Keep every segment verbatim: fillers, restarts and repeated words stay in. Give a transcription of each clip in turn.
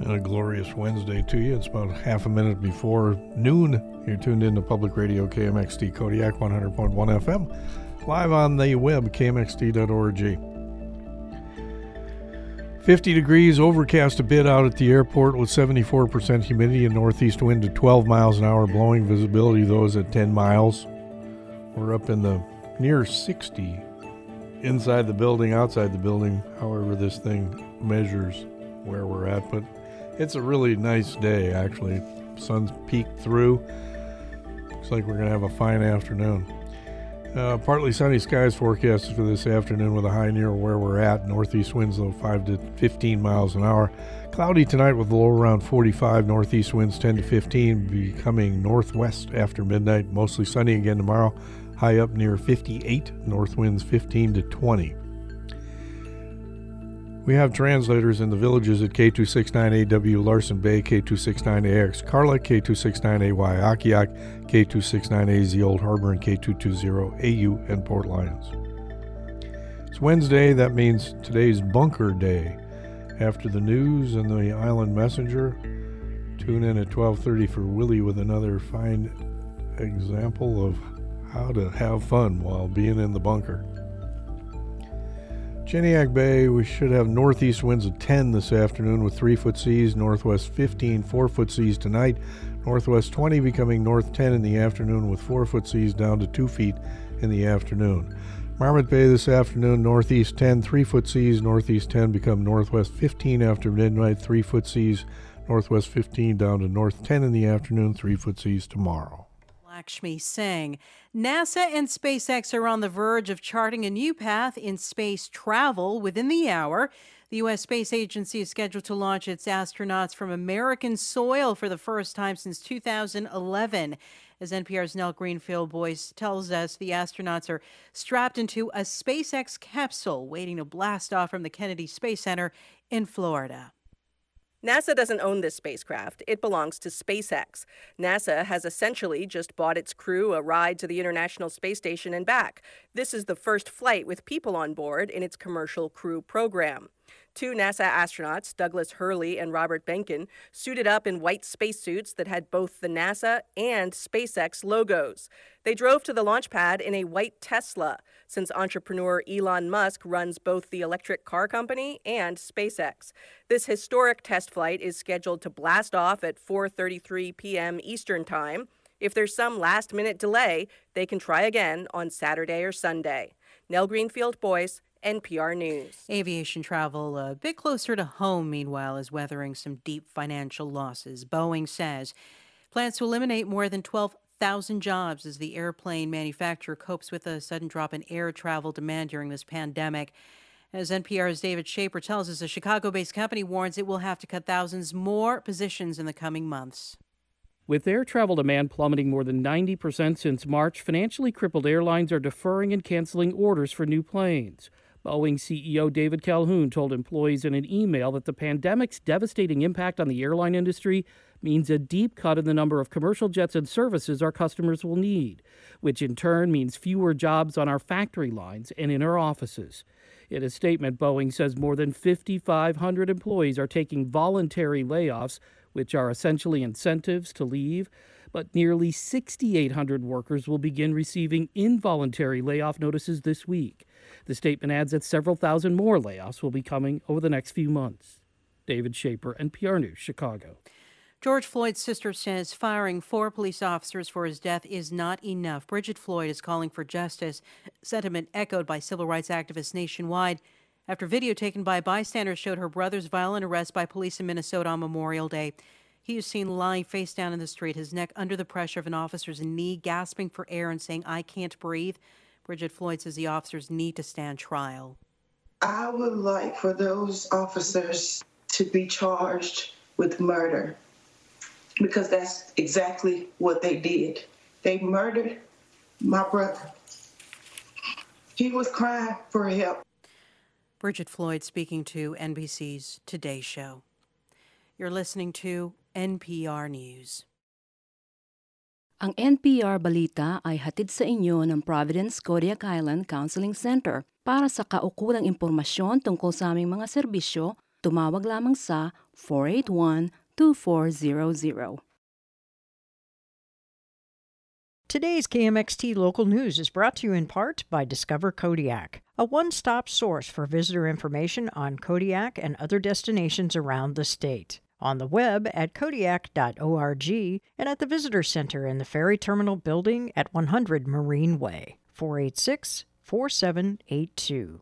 And a glorious Wednesday to you. It's about half a minute before noon. You're tuned in to Public Radio K M X T Kodiak one hundred point one F M. Live on the web, K M X T dot org. fifty degrees, overcast a bit out at the airport with seventy-four percent humidity and northeast wind at twelve miles an hour, blowing visibility those at ten miles. We're up in the near sixty inside the building, outside the building, however this thing measures where we're at. But it's a really nice day, actually. Sun's peeked through. Looks like we're going to have a fine afternoon. Uh, partly sunny skies forecasted for this afternoon with a high near where we're at. Northeast winds, though, five to fifteen miles an hour. Cloudy tonight with a low around forty-five. Northeast winds ten to fifteen, becoming northwest after midnight. Mostly sunny again tomorrow. High up near fifty-eight. North winds fifteen to twenty. We have translators in the villages at K two sixty-nine A W Larson Bay, K two sixty-nine A X Carla, K two sixty-nine A Y Akiak, K two sixty-nine A Z Old Harbor, and K two twenty A U and Port Lions. It's Wednesday. That means today's Bunker Day. After the news and the Island Messenger, tune in at twelve thirty for Willie with another fine example of how to have fun while being in the bunker. Chiniak Bay, we should have northeast winds of ten this afternoon with three foot seas, northwest fifteen, four foot seas tonight, northwest twenty becoming north ten in the afternoon with four foot seas down to two feet in the afternoon. Marmot Bay this afternoon, northeast ten, three foot seas, northeast ten become northwest fifteen after midnight, three foot seas, northwest fifteen down to north ten in the afternoon, three foot seas tomorrow. Lakshmi Singh. NASA and SpaceX are on the verge of charting a new path in space travel within the hour. The U S Space Agency is scheduled to launch its astronauts from American soil for the first time since two thousand eleven. As N P R's Nell Greenfield-Boyce tells us, the astronauts are strapped into a SpaceX capsule waiting to blast off from the Kennedy Space Center in Florida. NASA doesn't own this spacecraft. It belongs to SpaceX. NASA has essentially just bought its crew a ride to the International Space Station and back. This is the first flight with people on board in its commercial crew program. Two NASA astronauts, Douglas Hurley and Robert Behnken, suited up in white spacesuits that had both the NASA and SpaceX logos. They drove to the launch pad in a white Tesla, since entrepreneur Elon Musk runs both the electric car company and SpaceX. This historic test flight is scheduled to blast off at four thirty-three p.m. Eastern Time. If there's some last-minute delay, they can try again on Saturday or Sunday. Nell Greenfield-Boyce, N P R News. Aviation travel a bit closer to home, meanwhile, is weathering some deep financial losses. Boeing says plans to eliminate more than twelve thousand jobs as the airplane manufacturer copes with a sudden drop in air travel demand during this pandemic. As N P R's David Shaper tells us, a Chicago-based company warns it will have to cut thousands more positions in the coming months. With air travel demand plummeting more than ninety percent since March, financially crippled airlines are deferring and canceling orders for new planes. Boeing C E O David Calhoun told employees in an email that the pandemic's devastating impact on the airline industry means a deep cut in the number of commercial jets and services our customers will need, which in turn means fewer jobs on our factory lines and in our offices. In a statement, Boeing says more than five thousand five hundred employees are taking voluntary layoffs, which are essentially incentives to leave, but nearly six thousand eight hundred workers will begin receiving involuntary layoff notices this week. The statement adds that several thousand more layoffs will be coming over the next few months. David Shaper, N P R News, Chicago. George Floyd's sister says firing four police officers for his death is not enough. Bridget Floyd is calling for justice, sentiment echoed by civil rights activists nationwide after video taken by bystanders showed her brother's violent arrest by police in Minnesota on Memorial Day. He is seen lying face down in the street, his neck under the pressure of an officer's knee, gasping for air and saying, "I can't breathe." Bridget Floyd says the officers need to stand trial. I would like for those officers to be charged with murder, because that's exactly what they did. They murdered my brother. He was crying for help. Bridget Floyd speaking to N B C's Today Show. You're listening to N P R News. Ang N P R Balita ay hatid sa inyo ng Providence Kodiak Island Counseling Center. Para sa kaukulang impormasyon tungkol sa aming mga serbisyo, tumawag lamang sa four eight one, two four zero zero. Today's K M X T Local News is brought to you in part by Discover Kodiak, a one-stop source for visitor information on Kodiak and other destinations around the state. On the web at kodiak dot org and at the Visitor Center in the Ferry Terminal Building at one hundred Marine Way, four eight six, four seven eight two.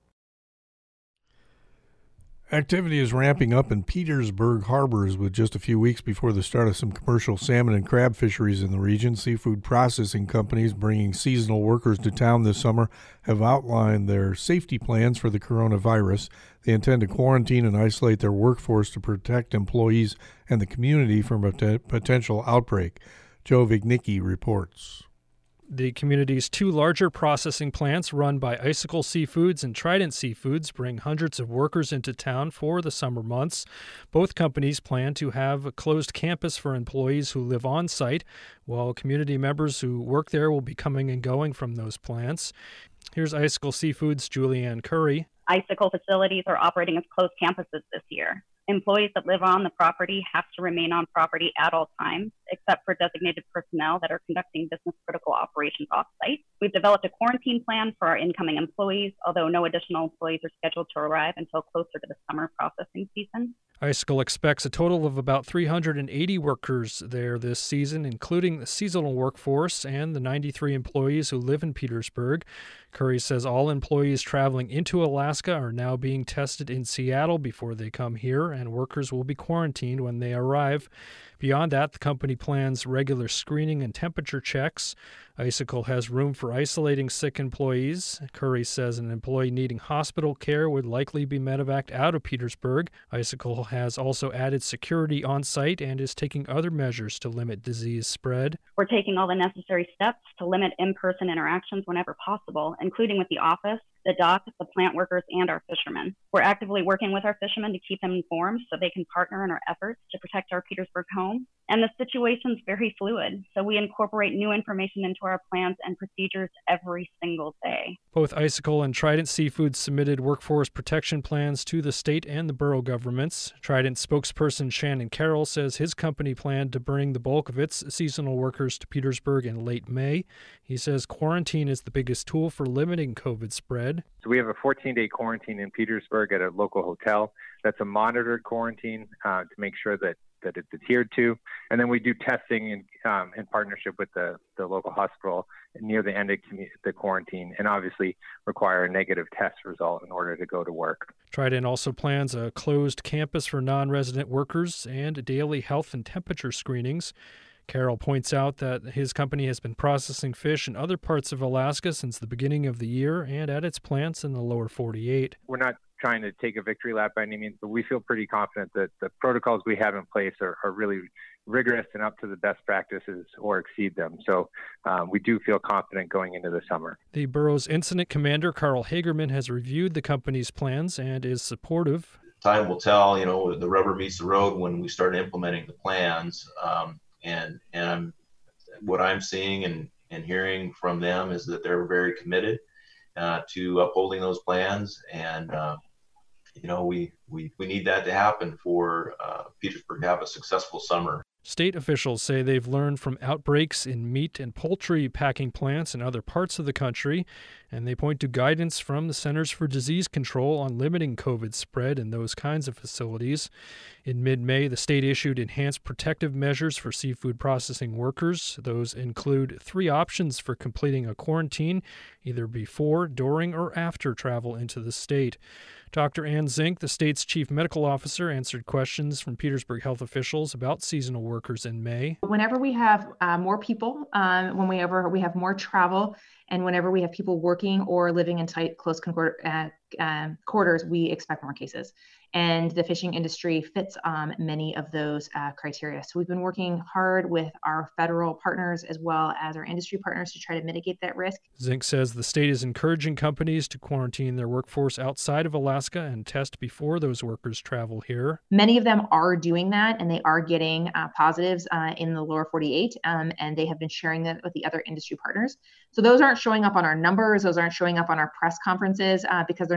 Activity is ramping up in Petersburg harbors with just a few weeks before the start of some commercial salmon and crab fisheries in the region. Seafood processing companies bringing seasonal workers to town this summer have outlined their safety plans for the coronavirus. They intend to quarantine and isolate their workforce to protect employees and the community from a t- potential outbreak. Joe Vignicki reports. The community's two larger processing plants run by Icicle Seafoods and Trident Seafoods bring hundreds of workers into town for the summer months. Both companies plan to have a closed campus for employees who live on site, while community members who work there will be coming and going from those plants. Here's Icicle Seafoods' Julianne Curry. Icicle facilities are operating as closed campuses this year. Employees that live on the property have to remain on property at all times, except for designated personnel that are conducting business-critical operations off-site. We've developed a quarantine plan for our incoming employees, although no additional employees are scheduled to arrive until closer to the summer processing season. Icicle expects a total of about three hundred eighty workers there this season, including the seasonal workforce and the ninety-three employees who live in Petersburg. Curry says all employees traveling into Alaska are now being tested in Seattle before they come here, and workers will be quarantined when they arrive. Beyond that, the company plans regular screening and temperature checks. Icicle has room for isolating sick employees. Curry says an employee needing hospital care would likely be medevaced out of Petersburg. Icicle has also added security on site and is taking other measures to limit disease spread. We're taking all the necessary steps to limit in-person interactions whenever possible, including with the office, the dock, the plant workers, and our fishermen. We're actively working with our fishermen to keep them informed so they can partner in our efforts to protect our Petersburg home. And the situation's very fluid, so we incorporate new information into our plans and procedures every single day. Both Icicle and Trident Seafoods submitted workforce protection plans to the state and the borough governments. Trident spokesperson Shannon Carroll says his company planned to bring the bulk of its seasonal workers to Petersburg in late May. He says quarantine is the biggest tool for limiting COVID spread. So we have a fourteen-day quarantine in Petersburg at a local hotel. That's a monitored quarantine uh, to make sure that that it's adhered to. And then we do testing in, um, in partnership with the, the local hospital near the end of the quarantine, and obviously require a negative test result in order to go to work. Trident also plans a closed campus for non-resident workers and daily health and temperature screenings. Carroll points out that his company has been processing fish in other parts of Alaska since the beginning of the year and at its plants in the lower forty-eight. We're not trying to take a victory lap by any means, but we feel pretty confident that the protocols we have in place are, are really rigorous and up to the best practices or exceed them. So um, we do feel confident going into the summer. The borough's incident commander, Carl Hagerman, has reviewed the company's plans and is supportive. Time will tell, you know, the rubber meets the road when we start implementing the plans. Um, and and I'm, what I'm seeing and, and hearing from them is that they're very committed uh, to upholding those plans. And uh, You know, we, we, we need that to happen for uh, Petersburg to have a successful summer. State officials say they've learned from outbreaks in meat and poultry packing plants in other parts of the country, and they point to guidance from the Centers for Disease Control on limiting COVID spread in those kinds of facilities. In mid-May, the state issued enhanced protective measures for seafood processing workers. Those include three options for completing a quarantine, either before, during, or after travel into the state. Doctor Ann Zink, the state's chief medical officer, answered questions from Petersburg health officials about seasonal workers in May. Whenever we have uh, more people, um, whenever we have more travel, and whenever we have people working or living in tight, close uh, uh, quarters, we expect more cases. And the fishing industry fits um, many of those uh, criteria. So we've been working hard with our federal partners as well as our industry partners to try to mitigate that risk. Zink says the state is encouraging companies to quarantine their workforce outside of Alaska and test before those workers travel here. Many of them are doing that, and they are getting uh, positives uh, in the lower forty-eight, um, and they have been sharing that with the other industry partners. So those aren't showing up on our numbers. Those aren't showing up on our press conferences uh, because they're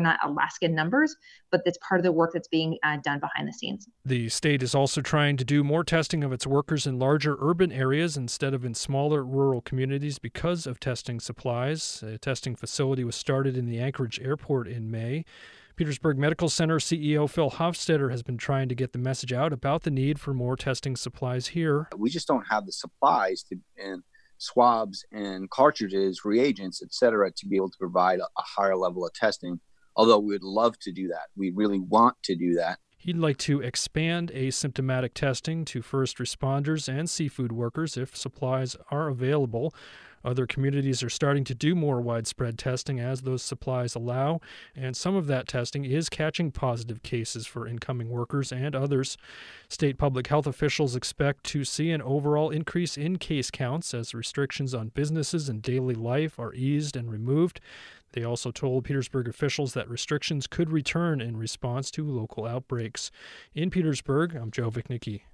not Alaskan numbers, but it's part of the work that's being uh, done behind the scenes. The state is also trying to do more testing of its workers in larger urban areas instead of in smaller rural communities because of testing supplies. A testing facility was started in the Anchorage Airport in May. Petersburg Medical Center C E O Phil Hofstetter has been trying to get the message out about the need for more testing supplies here. We just don't have the supplies to, and swabs and cartridges, reagents, et cetera, to be able to provide a, a higher level of testing, although we would love to do that. We really want to do that. He'd like to expand asymptomatic testing to first responders and seafood workers if supplies are available. Other communities are starting to do more widespread testing as those supplies allow, and some of that testing is catching positive cases for incoming workers and others. State public health officials expect to see an overall increase in case counts as restrictions on businesses and daily life are eased and removed. They also told Petersburg officials that restrictions could return in response to local outbreaks. In Petersburg, I'm Joe Vichnicki.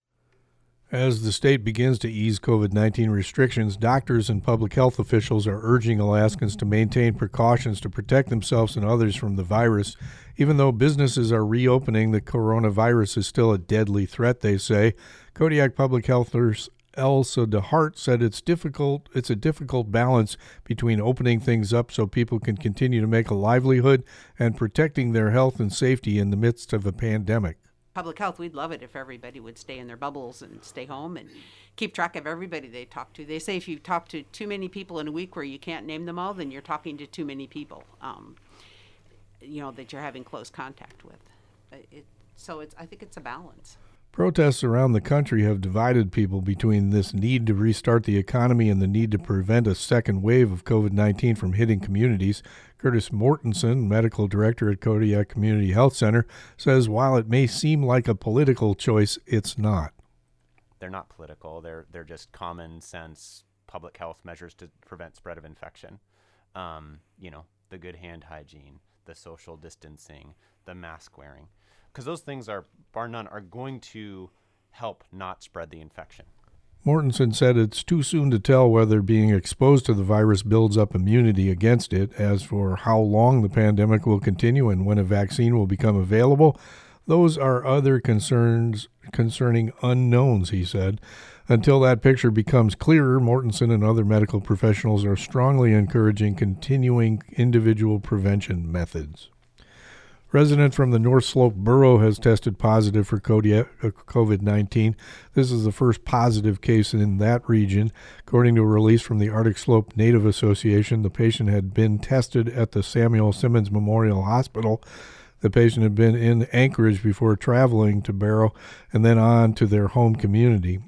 As the state begins to ease COVID nineteen restrictions, doctors and public health officials are urging Alaskans to maintain precautions to protect themselves and others from the virus. Even though businesses are reopening, the coronavirus is still a deadly threat, they say. Kodiak Public Health Nurse Elsa DeHart said it's difficult. It's a difficult balance between opening things up so people can continue to make a livelihood and protecting their health and safety in the midst of a pandemic. Public health, we'd love it if everybody would stay in their bubbles and stay home and keep track of everybody they talk to. They say if you talk to too many people in a week where you can't name them all, then you're talking to too many people, um, you know, that you're having close contact with. It, so it's, I think it's a balance. Protests around the country have divided people between this need to restart the economy and the need to prevent a second wave of COVID nineteen from hitting communities. Curtis Mortensen, medical director at Kodiak Community Health Center, says while it may seem like a political choice, it's not. They're not political. They're they're just common sense public health measures to prevent spread of infection. Um, you know, the good hand hygiene, the social distancing, the mask wearing. Because those things are, bar none, are going to help not spread the infection. Mortensen said it's too soon to tell whether being exposed to the virus builds up immunity against it. As for how long the pandemic will continue and when a vaccine will become available, those are other concerns concerning unknowns, he said. Until that picture becomes clearer, Mortensen and other medical professionals are strongly encouraging continuing individual prevention methods. Resident from the North Slope Borough has tested positive for COVID nineteen. This is the first positive case in that region. According to a release from the Arctic Slope Native Association, the patient had been tested at the Samuel Simmons Memorial Hospital. The patient had been in Anchorage before traveling to Barrow and then on to their home community,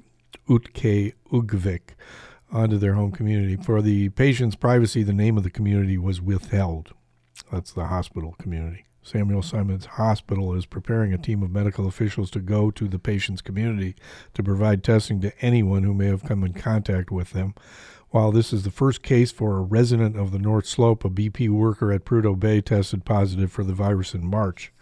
Utqiagvik, onto their home community. For the patient's privacy, the name of the community was withheld. That's the hospital community. Samuel Simmons Hospital is preparing a team of medical officials to go to the patient's community to provide testing to anyone who may have come in contact with them. While this is the first case for a resident of the North Slope, a B P worker at Prudhoe Bay tested positive for the virus in March.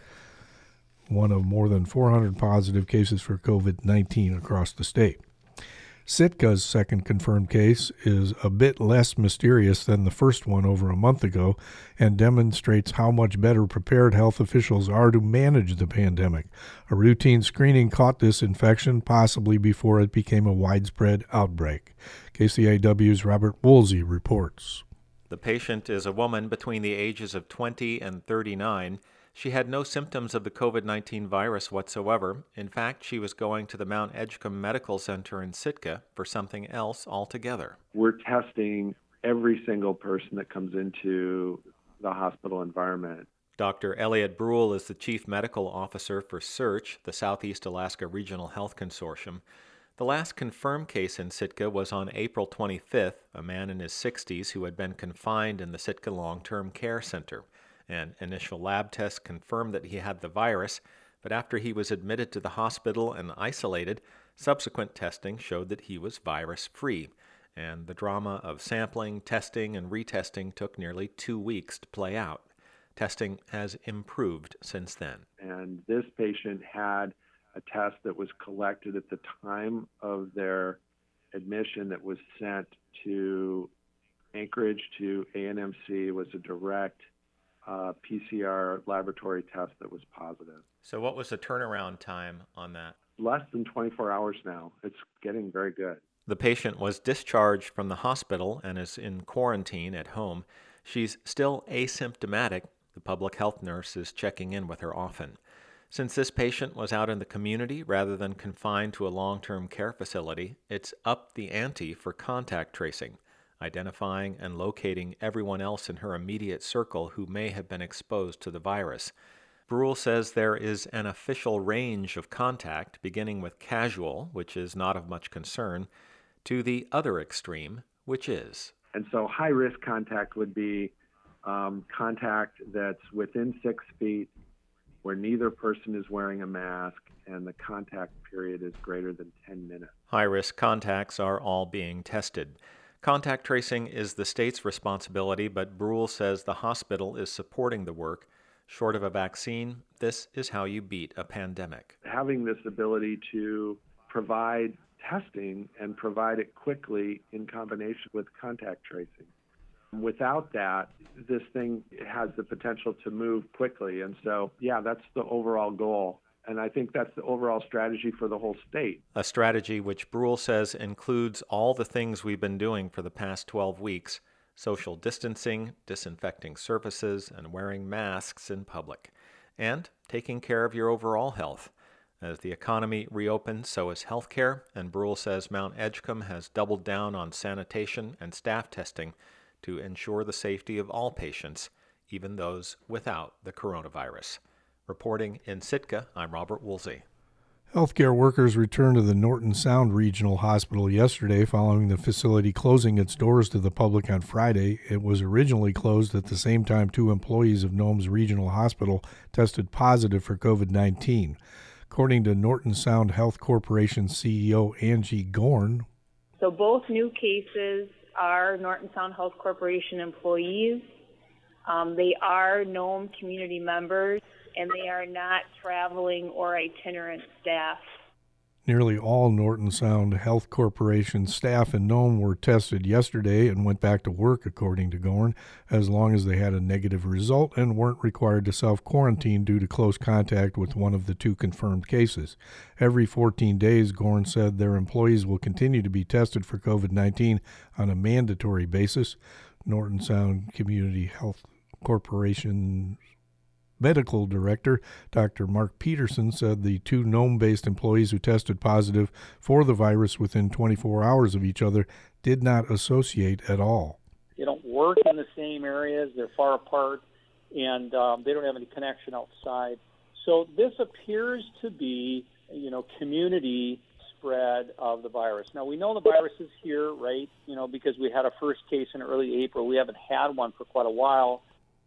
One of more than four hundred positive cases for COVID nineteen across the state. Sitka's second confirmed case is a bit less mysterious than the first one over a month ago and demonstrates how much better prepared health officials are to manage the pandemic. A routine screening caught this infection possibly before it became a widespread outbreak. K C A W's Robert Woolsey reports. The patient is a woman between the ages of twenty and thirty-nine. She had no symptoms of the COVID nineteen virus whatsoever. In fact, she was going to the Mount Edgecombe Medical Center in Sitka for something else altogether. We're testing every single person that comes into the hospital environment. Doctor Elliot Brule is the Chief Medical Officer for SEARCH, the Southeast Alaska Regional Health Consortium. The last confirmed case in Sitka was on April twenty-fifth, a man in his sixties who had been confined in the Sitka Long-Term Care Center. An initial lab test confirmed that he had the virus, but after he was admitted to the hospital and isolated, subsequent testing showed that he was virus-free, and the drama of sampling, testing, and retesting took nearly two weeks to play out. Testing has improved since then. And this patient had a test that was collected at the time of their admission that was sent to Anchorage to A N M C. It was a direct uh, P C R laboratory test that was positive. So what was the turnaround time on that? Less than twenty-four hours now. It's getting very good. The patient was discharged from the hospital and is in quarantine at home. She's still asymptomatic. The public health nurse is checking in with her often. Since this patient was out in the community rather than confined to a long-term care facility, it's upped the ante for contact tracing, identifying and locating everyone else in her immediate circle who may have been exposed to the virus. Brule says there is an official range of contact, beginning with casual, which is not of much concern, to the other extreme, which is. And so high-risk contact would be um, contact that's within six feet, where neither person is wearing a mask and the contact period is greater than ten minutes. High-risk contacts are all being tested. Contact tracing is the state's responsibility, but Brule says the hospital is supporting the work. Short of a vaccine, this is how you beat a pandemic. Having this ability to provide testing and provide it quickly in combination with contact tracing. Without that, this thing has the potential to move quickly. And so, yeah, that's the overall goal. And I think that's the overall strategy for the whole state. A strategy which Brule says includes all the things we've been doing for the past twelve weeks: social distancing, disinfecting surfaces, and wearing masks in public, and taking care of your overall health. As the economy reopens, so is healthcare, and Brule says Mount Edgecombe has doubled down on sanitation and staff testing to ensure the safety of all patients, even those without the coronavirus. Reporting in Sitka, I'm Robert Woolsey. Healthcare workers returned to the Norton Sound Regional Hospital yesterday following the facility closing its doors to the public on Friday. It was originally closed at the same time two employees of Nome's Regional Hospital tested positive for covid nineteen. According to Norton Sound Health Corporation C E O Angie Gorn. So both new cases are Norton Sound Health Corporation employees. Um, they are Nome community members, and they are not traveling or itinerant staff. Nearly all Norton Sound Health Corporation staff in Nome were tested yesterday and went back to work, according to Gorn, as long as they had a negative result and weren't required to self-quarantine due to close contact with one of the two confirmed cases. Every fourteen days, Gorn said their employees will continue to be tested for covid nineteen on a mandatory basis. Norton Sound Community Health Corporation Medical Director Doctor Mark Peterson said the two Nome-based employees who tested positive for the virus within twenty-four hours of each other did not associate at all. They don't work in the same areas, they're far apart, and um, they don't have any connection outside. So this appears to be, you know, community spread of the virus. Now, we know the virus is here, right, you know, because we had a first case in early April. We haven't had one for quite a while.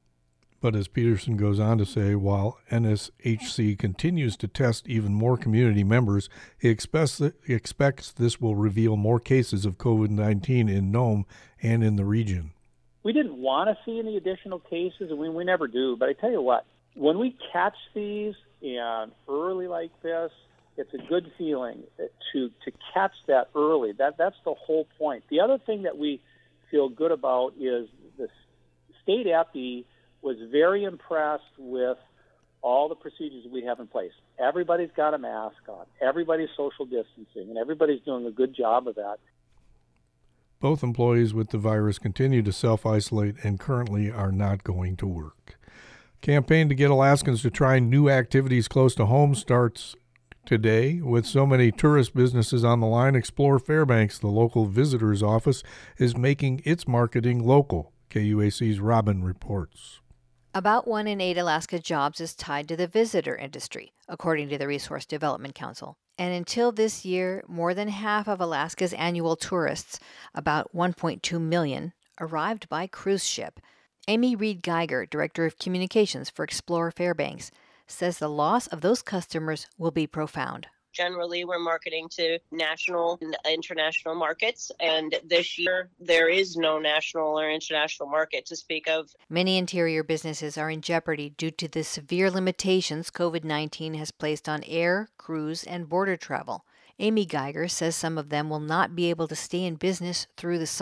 But as Peterson goes on to say, while N S H C continues to test even more community members, he expects, that, he expects this will reveal more cases of covid nineteen in Nome and in the region. We didn't want to see any additional cases, and we, we never do. But I tell you what, when we catch these and early like this, it's a good feeling to, to catch that early. That That's the whole point. The other thing that we feel good about is the state epi was very impressed with all the procedures we have in place. Everybody's got a mask on. Everybody's social distancing, and everybody's doing a good job of that. Both employees with the virus continue to self-isolate and currently are not going to work. Campaign to get Alaskans to try new activities close to home starts today. With so many tourist businesses on the line, Explore Fairbanks, the local visitor's office, is making its marketing local. K U A C's Robin reports. About one in eight Alaska jobs is tied to the visitor industry, according to the Resource Development Council. And until this year, more than half of Alaska's annual tourists, about one point two million, arrived by cruise ship. Amy Reed Geiger, Director of Communications for Explore Fairbanks, says the loss of those customers will be profound. Generally, we're marketing to national and international markets, and this year there is no national or international market to speak of. Many interior businesses are in jeopardy due to the severe limitations covid nineteen has placed on air, cruise, and border travel. Amy Geiger says some of them will not be able to stay in business through the summer.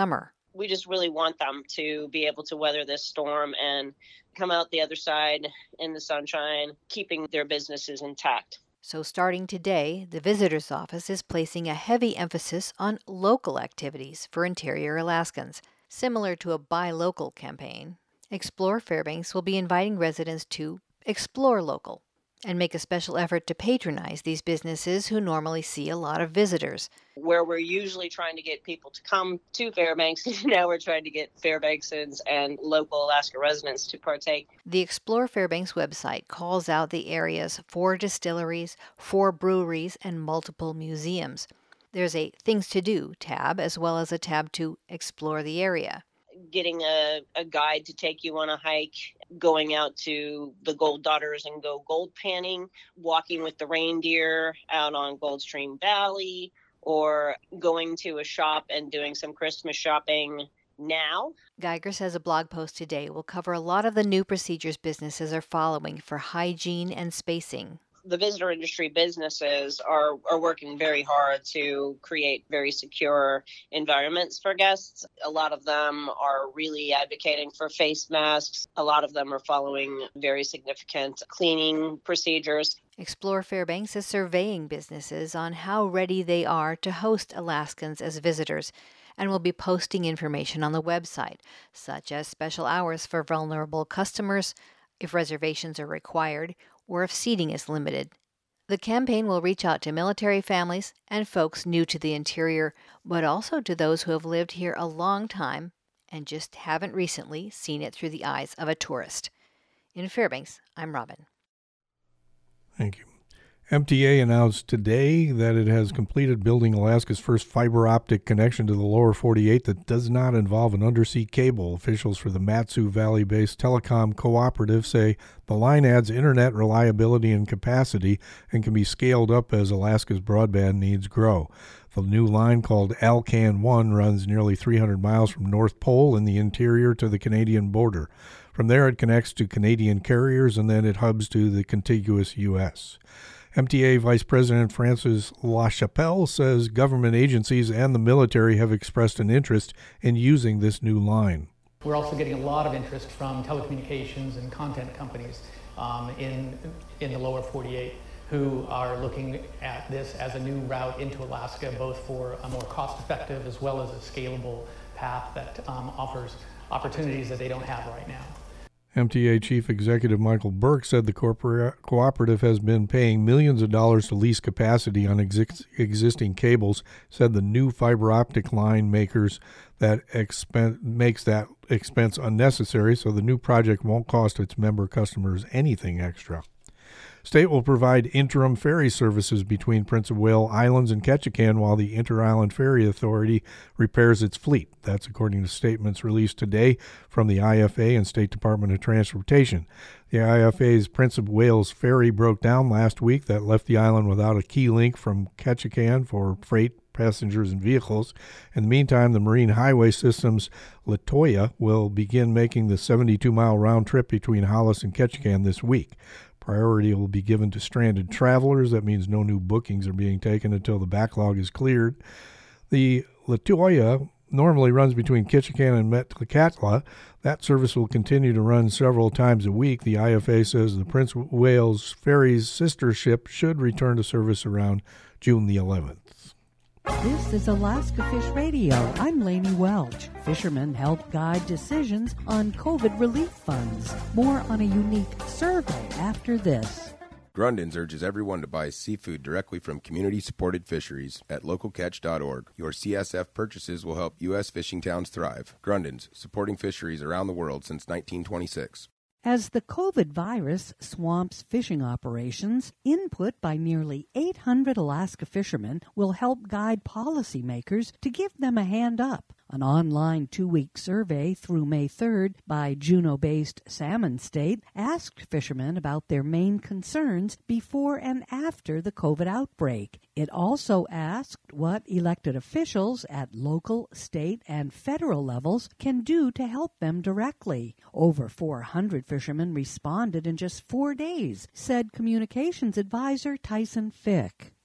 we just really want them to be able to weather this storm and come out the other side in the sunshine, keeping their businesses intact. So starting today, the Visitor's Office is placing a heavy emphasis on local activities for interior Alaskans. Similar to a Buy Local campaign, Explore Fairbanks will be inviting residents to explore local and make a special effort to patronize these businesses who normally see a lot of visitors. Where we're usually trying to get people to come to Fairbanks, now we're trying to get Fairbanksans and local Alaska residents to partake. The Explore Fairbanks website calls out the area's four distilleries, four breweries, and multiple museums. There's a Things to Do tab, as well as a tab to explore the area. Getting a, a guide to take you on a hike, going out to the Gold Daughters and go gold panning, walking with the reindeer out on Goldstream Valley, or going to a shop and doing some Christmas shopping now. Geiger says a blog post today will cover a lot of the new procedures businesses are following for hygiene and spacing. The visitor industry businesses are, are working very hard to create very secure environments for guests. A lot of them are really advocating for face masks. A lot of them are following very significant cleaning procedures. Explore Fairbanks is surveying businesses on how ready they are to host Alaskans as visitors, and will be posting information on the website, such as special hours for vulnerable customers, if reservations are required, or if seating is limited. The campaign will reach out to military families and folks new to the interior, but also to those who have lived here a long time and just haven't recently seen it through the eyes of a tourist. In Fairbanks, I'm Robin. Thank you. M T A announced today that it has completed building Alaska's first fiber optic connection to the lower forty-eight that does not involve an undersea cable. Officials for the Mat-Su Valley-based telecom cooperative say the line adds internet reliability and capacity and can be scaled up as Alaska's broadband needs grow. The new line, called Alcan one, runs nearly three hundred miles from North Pole in the interior to the Canadian border. From there, it connects to Canadian carriers, and then it hubs to the contiguous U S M T A Vice President Francis LaChapelle says government agencies and the military have expressed an interest in using this new line. We're also getting a lot of interest from telecommunications and content companies um, in, in the lower forty-eight who are looking at this as a new route into Alaska, both for a more cost-effective as well as a scalable path that um, offers opportunities that they don't have right now. M T A Chief Executive Michael Burke said the corpora- cooperative has been paying millions of dollars to lease capacity on exi- existing cables, said the new fiber optic line makers that expen- makes that expense unnecessary, so the new project won't cost its member customers anything extra. State will provide interim ferry services between Prince of Wales Islands and Ketchikan while the Inter-Island Ferry Authority repairs its fleet. That's according to statements released today from the I F A and State Department of Transportation. The I F A's Prince of Wales ferry broke down last week. That left the island without a key link from Ketchikan for freight, passengers, and vehicles. In the meantime, the Marine Highway System's Latoya will begin making the seventy-two mile round trip between Hollis and Ketchikan this week. Priority will be given to stranded travelers. That means no new bookings are being taken until the backlog is cleared. The Latoya normally runs between Ketchikan and Metlakatla. That service will continue to run several times a week. The I F A says the Prince of Wales Ferry's sister ship should return to service around June the eleventh. This is Alaska Fish Radio. I'm Lainey Welch. Fishermen help guide decisions on COVID relief funds. More on a unique survey after this. Grundens urges everyone to buy seafood directly from community-supported fisheries at local catch dot org. Your C S F purchases will help U S fishing towns thrive. Grundens, supporting fisheries around the world since nineteen twenty-six. As the COVID virus swamps fishing operations, input by nearly eight hundred Alaska fishermen will help guide policymakers to give them a hand up. An online two-week survey through May third by Juneau-based Salmon State asked fishermen about their main concerns before and after the COVID outbreak. It also asked what elected officials at local, state, and federal levels can do to help them directly. Over four hundred fishermen responded in just four days, said communications advisor Tyson Fick.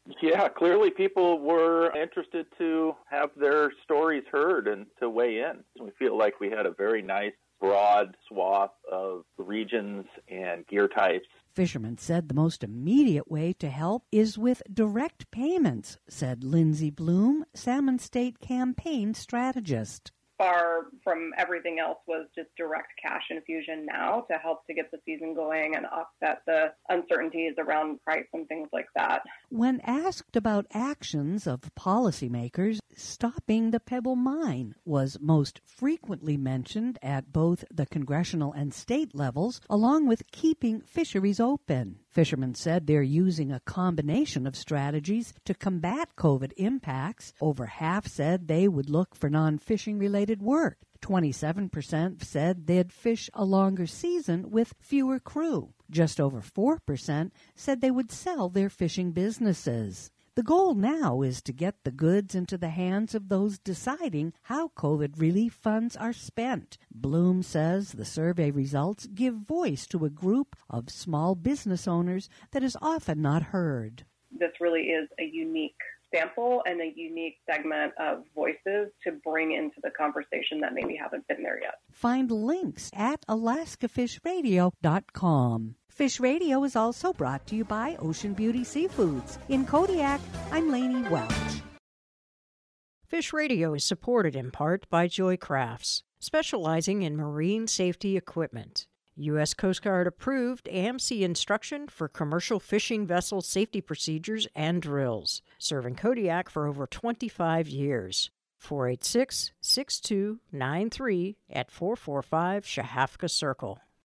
Yeah, clearly people were interested to have their stories heard and to weigh in. We feel like we had a very nice, broad swath of regions and gear types. Fishermen said the most immediate way to help is with direct payments, said Lindsay Bloom, Salmon State campaign strategist. Far from everything else was just direct cash infusion now to help to get the season going and offset the uncertainties around price and things like that. When asked about actions of policymakers, stopping the Pebble Mine was most frequently mentioned at both the congressional and state levels, along with keeping fisheries open. Fishermen said they're using a combination of strategies to combat COVID impacts. Over half said they would look for non-fishing related work. twenty-seven percent said they'd fish a longer season with fewer crew. Just over four percent said they would sell their fishing businesses. The goal now is to get the goods into the hands of those deciding how COVID relief funds are spent. Bloom says the survey results give voice to a group of small business owners that is often not heard. This really is a unique sample and a unique segment of voices to bring into the conversation that maybe haven't been there yet. Find links at alaska fish radio dot com. Fish Radio is also brought to you by Ocean Beauty Seafoods. In Kodiak, I'm Lainey Welch. Fish Radio is supported in part by Joy Crafts, specializing in marine safety equipment. U S Coast Guard approved A M C instruction for commercial fishing vessel safety procedures and drills, serving Kodiak for over twenty-five years. four eight six, six two nine three at four four five Shahafka Circle.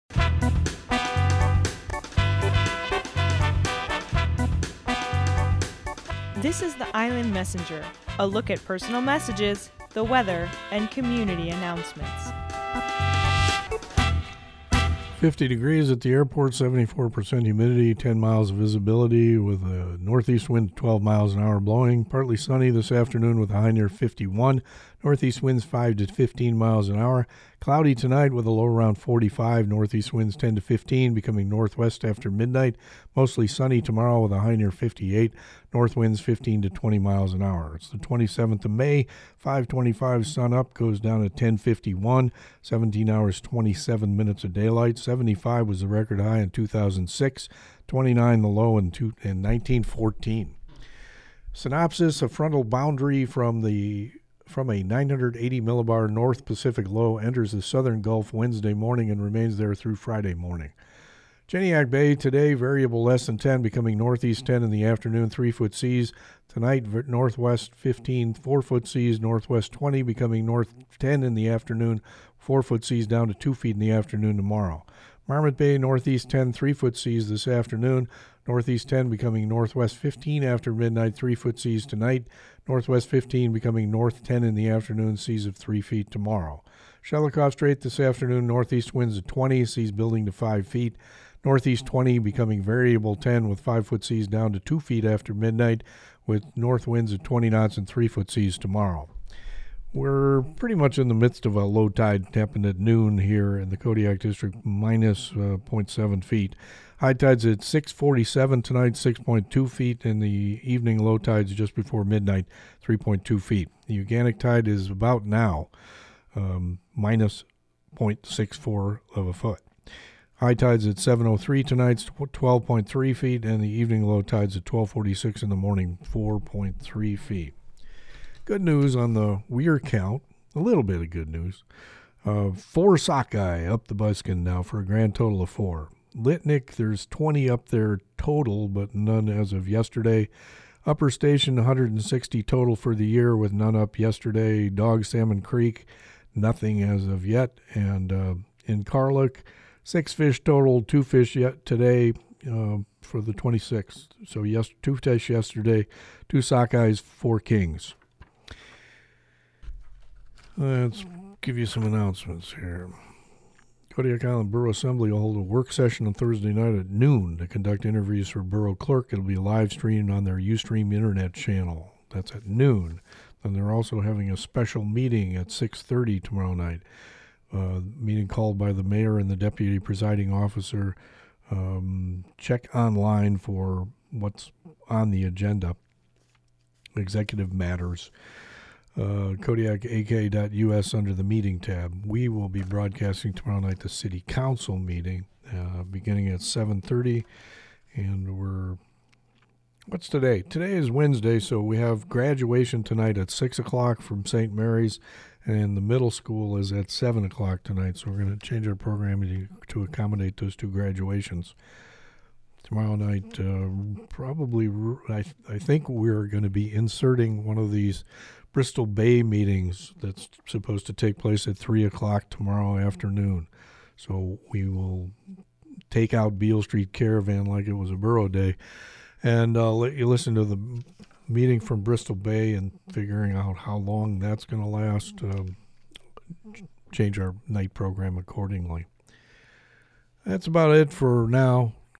This is the Island Messenger, a look at personal messages, the weather, and community announcements. fifty degrees at the airport, seventy-four percent humidity, ten miles of visibility with a northeast wind twelve miles an hour blowing. Partly sunny this afternoon with a high near fifty-one. Northeast winds five to fifteen miles an hour. Cloudy tonight with a low around forty-five. Northeast winds ten to fifteen, becoming northwest after midnight. Mostly sunny tomorrow with a high near fifty-eight. North winds fifteen to twenty miles an hour. It's the twenty-seventh of May. five twenty-five sun up, goes down at ten fifty-one. seventeen hours, twenty-seven minutes of daylight. seventy-five was the record high in two thousand six. twenty-nine the low in, two, in nineteen fourteen. Synopsis: a frontal boundary from the from a nine hundred eighty millibar North Pacific low enters the southern Gulf Wednesday morning and remains there through Friday morning. Cheniac Bay today, variable less than ten, becoming northeast ten in the afternoon, three-foot seas. Tonight, northwest fifteen, four-foot seas, northwest twenty, becoming north ten in the afternoon, four-foot seas down to two feet in the afternoon tomorrow. Marmot Bay, northeast ten, three-foot seas this afternoon, northeast ten becoming northwest fifteen after midnight, three-foot seas tonight, northwest fifteen becoming north ten in the afternoon, seas of three feet tomorrow. Shelikof Strait this afternoon, northeast winds at twenty, seas building to five feet, northeast twenty becoming variable ten with five-foot seas down to two feet after midnight, with north winds at twenty knots and three-foot seas tomorrow. We're pretty much in the midst of a low tide happened at noon here in the Kodiak District, minus uh, zero point seven feet. High tides at six forty-seven tonight, six point two feet. In the evening, low tides just before midnight, three point two feet. The organic tide is about now, um, minus zero point six four of a foot. High tides at seven oh three tonight, twelve point three feet, and the evening low tides at twelve forty-six in the morning, four point three feet. Good news on the Weir count, a little bit of good news. Uh, four sockeye up the Buskin now for a grand total of four. Litnick, there's twenty up there total, but none as of yesterday. Upper Station, one hundred sixty total for the year with none up yesterday. Dog Salmon Creek, nothing as of yet. And uh, in Carlick, six fish total, two fish yet today uh, for the twenty-sixth. So yes, two fish yesterday, two sockeyes, four kings. Let's give you some announcements here. Kodiak Island Borough Assembly will hold a work session on Thursday night at noon to conduct interviews for Borough Clerk. It'll be live streamed on their Ustream internet channel. That's at noon. And they're also having a special meeting at six thirty tomorrow night. Uh, meeting called by the mayor and the deputy presiding officer. Um, check online for what's on the agenda. Executive matters. Uh, Kodiak A K dot U S under the meeting tab. We will be broadcasting tomorrow night the city council meeting uh, beginning at seven thirty, and we're what's today? Today is Wednesday, so we have graduation tonight at six o'clock from Saint Mary's, and the middle school is at seven o'clock tonight, so we're going to change our programming to accommodate those two graduations. Tomorrow night, uh, probably, I, I think we're going to be inserting one of these Bristol Bay meetings that's supposed to take place at three o'clock tomorrow afternoon. So we will take out Beale Street Caravan like it was a borough day and uh, let you listen to the meeting from Bristol Bay and figuring out how long that's going to last, um, change our night program accordingly. That's about it for now.